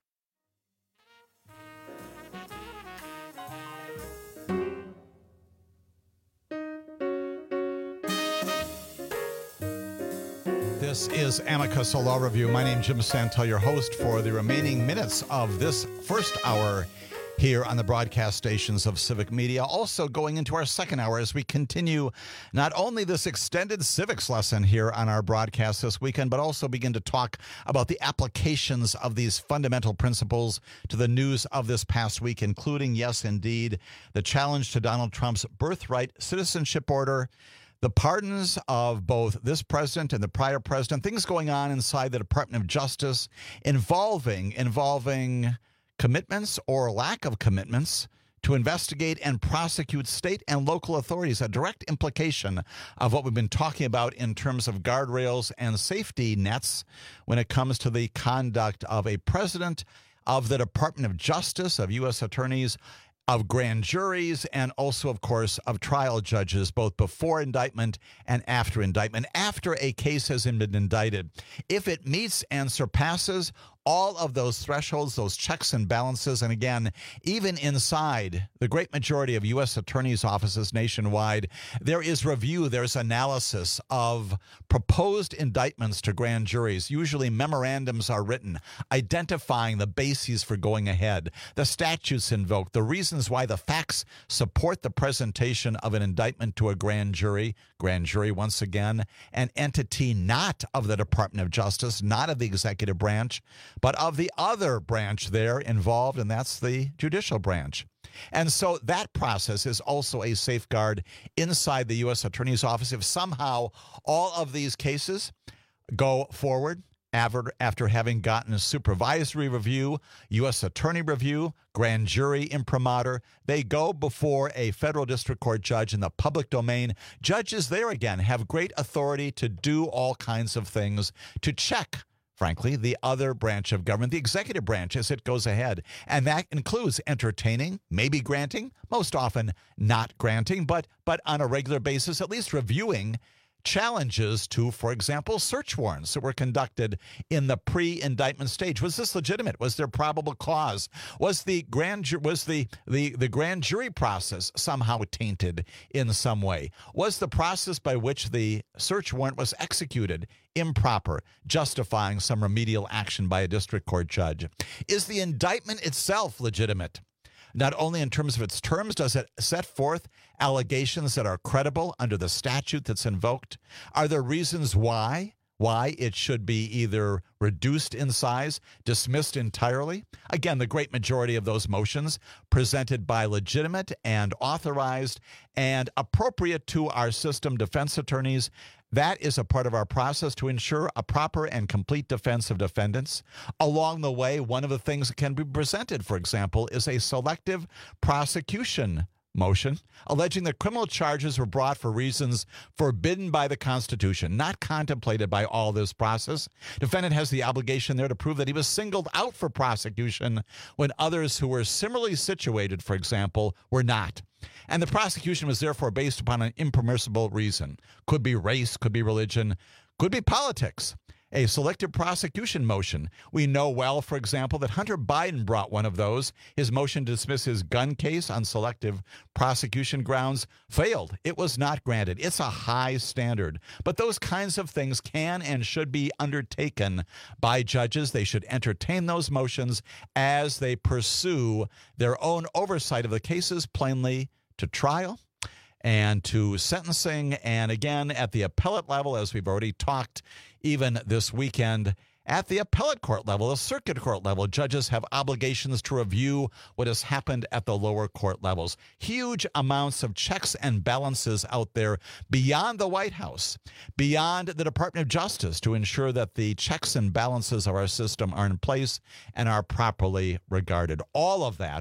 [SPEAKER 14] This is Amicus, a law review. My name's Jim Santel, your host for the remaining minutes of this first hour here on the broadcast stations of Civic Media. Also going into our second hour as we continue not only this extended civics lesson here on our broadcast this weekend, but also begin to talk about the applications of these fundamental principles to the news of this past week, including, yes, indeed, the challenge to Donald Trump's birthright citizenship order, the pardons of both this president and the prior president, things going on inside the Department of Justice involving commitments or lack of commitments to investigate and prosecute state and local authorities, a direct implication of what we've been talking about in terms of guardrails and safety nets when it comes to the conduct of a president, of the Department of Justice, of U.S. attorneys, of grand juries, and also, of course, of trial judges, both before indictment and after indictment. After a case has been indicted, if it meets and surpasses all of those thresholds, those checks and balances, and again, even inside the great majority of U.S. attorneys' offices nationwide, there is review, there's analysis of proposed indictments to grand juries. Usually memorandums are written identifying the bases for going ahead, the statutes invoked, the reasons why the facts support the presentation of an indictment to a grand jury. Grand jury, once again, an entity not of the Department of Justice, not of the executive branch, but of the other branch there involved, and that's the judicial branch. And so that process is also a safeguard inside the U.S. Attorney's Office. If somehow all of these cases go forward after having gotten a supervisory review, U.S. Attorney review, grand jury imprimatur, they go before a federal district court judge in the public domain. Judges there, again, have great authority to do all kinds of things to check, frankly, the other branch of government, the executive branch, as it goes ahead. And that includes entertaining, maybe granting, most often not granting, but on a regular basis, at least reviewing challenges to, for example, search warrants that were conducted in the pre-indictment stage. Was this legitimate? Was there probable cause? Was the grand jury process somehow tainted in some way? Was the process by which the search warrant was executed improper, justifying some remedial action by a district court judge? Is the indictment itself legitimate? Not only in terms of its terms, does it set forth allegations that are credible under the statute that's invoked? Are there reasons why why it should be either reduced in size, dismissed entirely. Again, the great majority of those motions presented by legitimate and authorized and appropriate to our system defense attorneys. That is a part of our process to ensure a proper and complete defense of defendants. Along the way, one of the things that can be presented, for example, is a selective prosecution motion alleging that criminal charges were brought for reasons forbidden by the Constitution, not contemplated by all this process. Defendant has the obligation there to prove that he was singled out for prosecution when others who were similarly situated, for example, were not. And the prosecution was therefore based upon an impermissible reason. Could be race, could be religion, could be politics. A selective prosecution motion. We know well, for example, that Hunter Biden brought one of those. His motion to dismiss his gun case on selective prosecution grounds failed. It was not granted. It's a high standard. But those kinds of things can and should be undertaken by judges. They should entertain those motions as they pursue their own oversight of the cases, plainly to trial and to sentencing, and again, at the appellate level, as we've already talked, even this weekend, at the appellate court level, the circuit court level, judges have obligations to review what has happened at the lower court levels. Huge amounts of checks and balances out there beyond the White House, beyond the Department of Justice, to ensure that the checks and balances of our system are in place and are properly regarded. All of that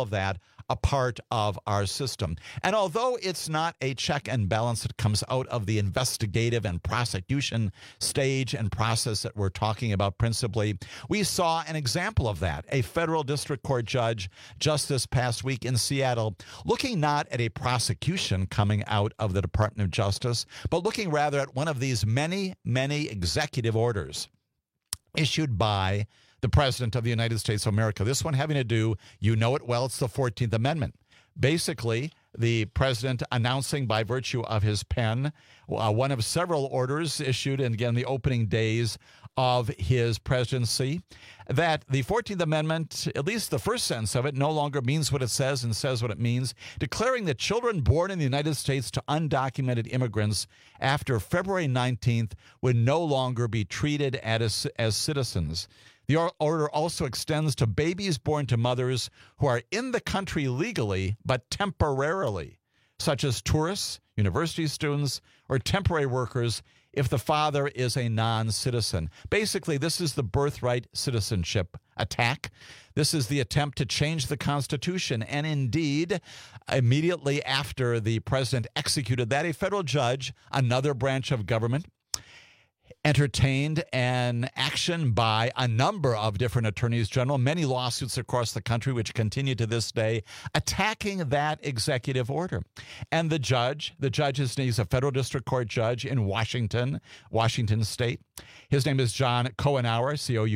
[SPEAKER 14] a part of our system. And although it's not a check and balance that comes out of the investigative and prosecution stage and process that we're talking about principally, we saw an example of that. A federal district court judge just this past week in Seattle, looking not at a prosecution coming out of the Department of Justice, but looking rather at one of these many, many executive orders issued by the President of the United States of America. This one having to do, you know it well, it's the 14th Amendment. Basically, the president announcing by virtue of his pen one of several orders issued, and again, the opening days of his presidency, that the 14th Amendment, at least the first sentence of it, no longer means what it says and says what it means, declaring that children born in the United States to undocumented immigrants after February 19th would no longer be treated as citizens. The order also extends to babies born to mothers who are in the country legally but temporarily, such as tourists, university students, or temporary workers if the father is a non-citizen. Basically, this is the birthright citizenship attack. This is the attempt to change the Constitution. And indeed, immediately after the president executed that, a federal judge, another branch of government, entertained an action by a number of different attorneys general, many lawsuits across the country, which continue to this day, attacking that executive order. And the judge, he's a federal district court judge in Washington State. His name is John Cohenour,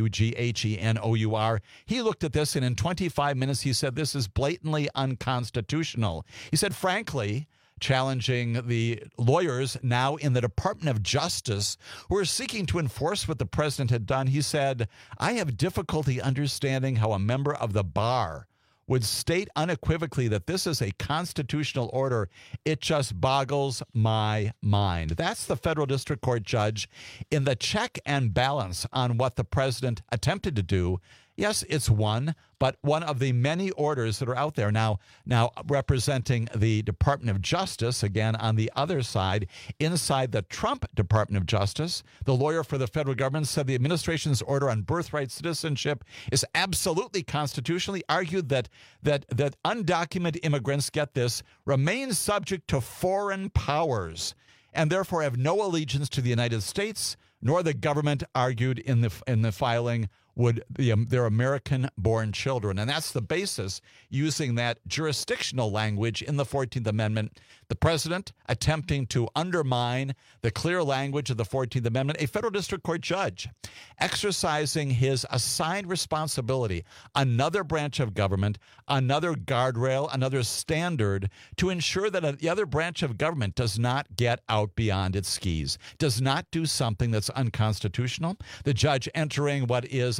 [SPEAKER 14] Coughennour. He looked at this, and in 25 minutes, he said this is blatantly unconstitutional. He said, frankly, challenging the lawyers now in the Department of Justice who are seeking to enforce what the president had done. He said, I have difficulty understanding how a member of the bar would state unequivocally that this is a constitutional order. It just boggles my mind. That's the federal district court judge in the check and balance on what the president attempted to do. Yes, it's one, but one of the many orders that are out there now representing the Department of Justice, again, on the other side, inside the Trump Department of Justice, the lawyer for the federal government said the administration's order on birthright citizenship is absolutely constitutional. He argued that undocumented immigrants, get this, remain subject to foreign powers and therefore have no allegiance to the United States, nor the government, argued in the filing, would their American-born children. And that's the basis, using that jurisdictional language in the 14th Amendment. The president attempting to undermine the clear language of the 14th Amendment. A federal district court judge exercising his assigned responsibility, another branch of government, another guardrail, another standard to ensure that the other branch of government does not get out beyond its skis, does not do something that's unconstitutional. The judge entering what is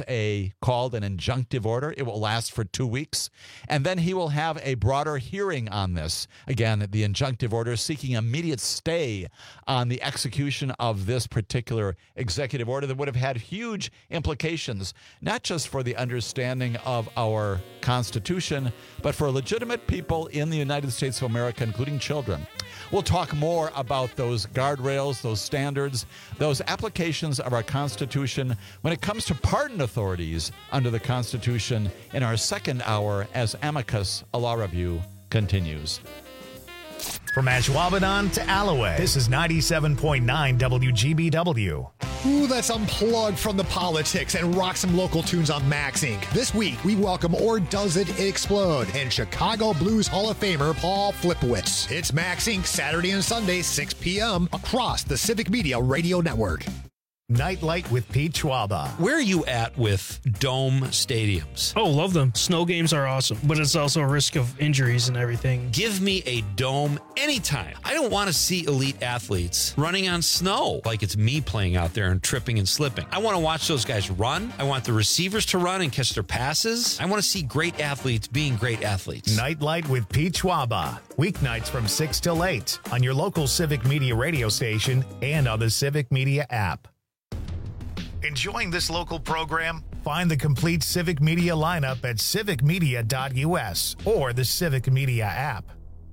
[SPEAKER 14] called an injunctive order. It will last for 2 weeks. And then he will have a broader hearing on this. Again, the injunctive order seeking immediate stay on the execution of this particular executive order that would have had huge implications, not just for the understanding of our Constitution, but for legitimate people in the United States of America, including children. We'll talk more about those guardrails, those standards, those applications of our Constitution when it comes to pardon authorities under the Constitution in our second hour as Amicus, a law review, continues.
[SPEAKER 10] From Ashwaubenon to Alloway, this is 97.9 WGBW.
[SPEAKER 7] Ooh, let's unplug from the politics and rock some local tunes on Max Inc. This week, we welcome Or Does It Explode and Chicago Blues Hall of Famer Paul Flipowitz. It's Max Inc. Saturday and Sunday, 6 p.m. across the Civic Media Radio Network.
[SPEAKER 10] Nightlight with Pete Schwaba.
[SPEAKER 8] Where are you at with dome stadiums?
[SPEAKER 9] Oh, love them. Snow games are awesome, but it's also a risk of injuries and everything.
[SPEAKER 8] Give me a dome anytime. I don't want to see elite athletes running on snow like it's me playing out there and tripping and slipping. I want to watch those guys run. I want the receivers to run and catch their passes. I want to see great athletes being great athletes.
[SPEAKER 10] Nightlight with Pete Schwaba. Weeknights from 6 till 8 on your local Civic Media radio station and on the Civic Media app. Enjoying this local program? Find the complete Civic Media lineup at civicmedia.us or the Civic Media app.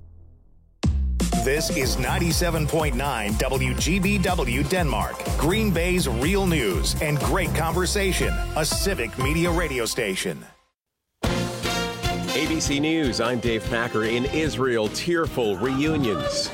[SPEAKER 10] This is 97.9 WGBW Denmark, Green Bay's real news and great conversation, a Civic Media radio station.
[SPEAKER 1] ABC News, I'm Dave Packer. In Israel, tearful reunions.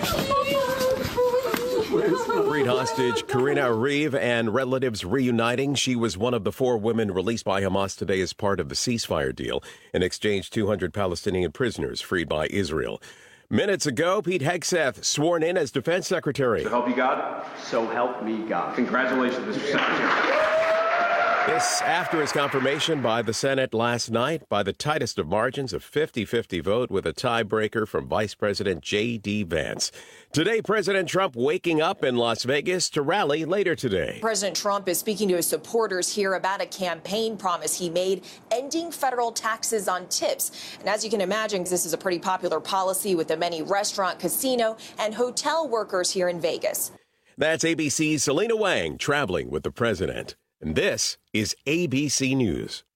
[SPEAKER 1] Freed hostage Karina Ariv and relatives reuniting. She was one of the 4 women released by Hamas today as part of the ceasefire deal and exchanged 200 Palestinian prisoners freed by Israel. Minutes ago, Pete Hegseth sworn in as Defense Secretary.
[SPEAKER 15] So help you God, so help me God. Congratulations, Mr. Secretary.
[SPEAKER 1] This after his confirmation by the Senate last night by the tightest of margins, a 50-50 vote with a tiebreaker from Vice President J.D. Vance. Today, President Trump waking up in Las Vegas to rally later today.
[SPEAKER 16] President Trump is speaking to his supporters here about a campaign promise he made, ending federal taxes on tips. And as you can imagine, this is a pretty popular policy with the many restaurant, casino, and hotel workers here in Vegas.
[SPEAKER 1] That's ABC's Selena Wang traveling with the president. And this is ABC News.